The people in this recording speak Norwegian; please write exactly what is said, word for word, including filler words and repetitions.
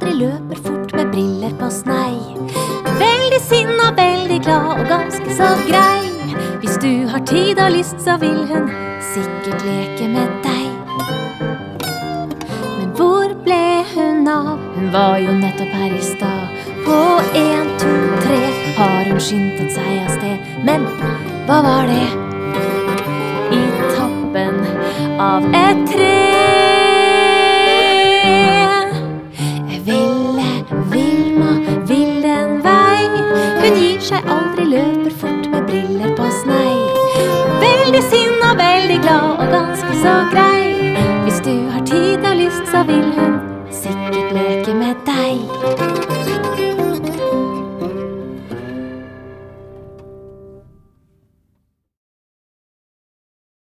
aldri løper fort med briller på snei. Veldig sinna, veldig glad og ganske så grei. Hvis du har tid og lyst, så vil hun sikkert leke med deg. Men hvor ble hun av? Hun var jo nettopp her i stad. På en, to, tre har hun skyndet seg av sted. Men hva var det? I toppen av et tre. Ville, Vilma, vil den vei. Hun gir seg aldri, løper fort med briller på snei. Veldig sinna, veldig glad og ganske så grei.